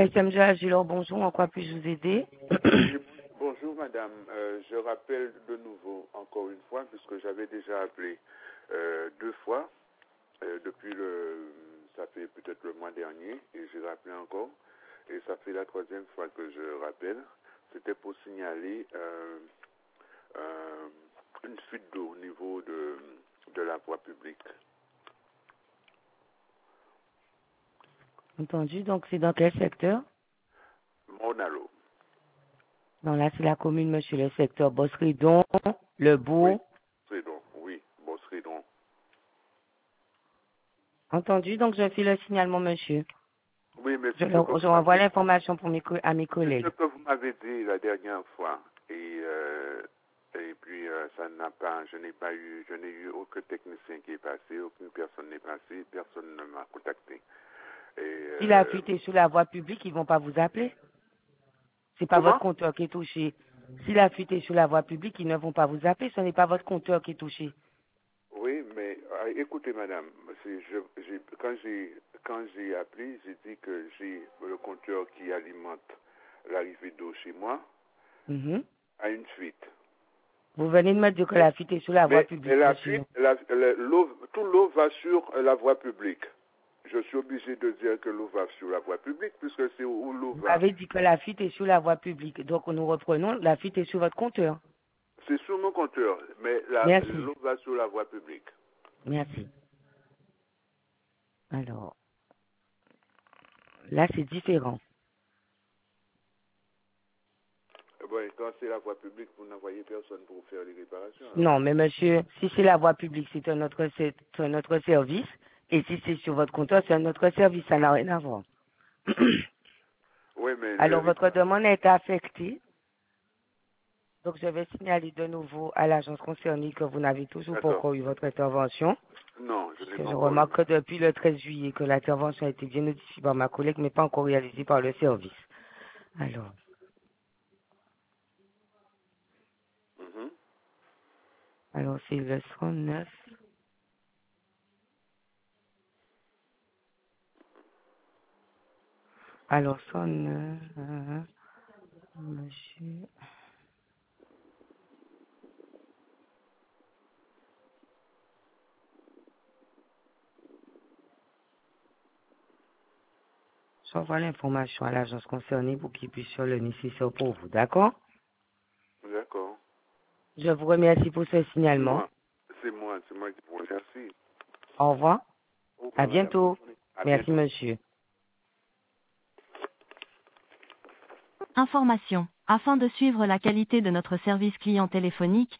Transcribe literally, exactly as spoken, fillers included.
S M G Agilor, bonjour, en quoi puis-je vous aider? Oui, bonjour madame, Euh, je rappelle de nouveau encore une fois, puisque j'avais déjà appelé euh, deux fois, euh, depuis le, ça fait peut-être le mois dernier, et j'ai rappelé encore, et ça fait la troisième fois que je rappelle, c'était pour signaler euh, euh, une fuite d'eau au niveau de, de la voie publique. Entendu, donc c'est dans quel secteur? Monalo. Non, là c'est la commune, monsieur, le secteur Bosseridon, Le Oui, Bourg. Bosseridon, oui, Bosseridon. Entendu, donc je fais le signalement, monsieur. Oui, mais Je, c'est ce que le- vous je renvoie m'avez l'information pour mes, co- à mes C'est ce collègues. que vous m'avez dit la dernière fois. Et, euh, et puis, euh, ça n'a pas, je n'ai pas eu, je n'ai eu aucun technicien qui est passé, aucune personne n'est passée, personne ne m'a contacté. Et, Si la euh, fuite est sur la voie publique, ils vont pas vous appeler. C'est pas votre comment? compteur qui est touché. Si la fuite est sur la voie publique, ils ne vont pas vous appeler. Ce n'est pas votre compteur qui est touché. Oui, mais euh, écoutez, madame, c'est- je, j'ai, quand j'ai, quand j'ai appelé, j'ai dit que j'ai le compteur qui alimente l'arrivée d'eau chez moi Mhm. à une fuite. Vous venez de me dire que Mais, la fuite est sur la voie mais, mais publique, la monsieur. fuite, la, la- l'eau, tout l'eau va sur euh, la voie publique. Je suis obligé de dire que l'eau va sur la voie publique puisque c'est où l'eau Vous va. m'avez dit que la fuite est sur la voie publique. Donc nous reprenons, la fuite est sur votre compteur. C'est sur mon compteur, mais la- Merci. l'eau va sur la voie publique. Merci. Alors, là, c'est différent. Eh ben, quand c'est la voie publique, vous n'envoyez personne pour faire les réparations. Alors. Non, mais monsieur, si c'est la voie publique, c'est un autre, c'est un autre service. Et si c'est sur votre compteur, c'est un autre service. Ça n'a rien à voir. Oui, mais les Alors, votre réparations. demande a été affectée. Donc, je vais signaler de nouveau à l'agence concernée que vous n'avez toujours pas D'accord. encore eu votre intervention. Non, je n'ai Puisque pas je encore eu. remarque que depuis le treize juillet, que l'intervention a été bien notifiée par ma collègue, mais pas encore réalisée par le service. Alors, Mhm. alors c'est le trente-neuf. Alors, trente-neuf, euh, monsieur. J'envoie l'information à l'agence concernée pour qu'ils puissent faire le nécessaire pour vous, d'accord? D'accord. Je vous remercie pour ce C'est signalement. moi. C'est moi, c'est moi qui vous remercie. Au revoir. Au À revoir, madame. Bonne bientôt. journée. À Merci, bientôt. monsieur. Information. Afin de suivre la qualité de notre service client téléphonique,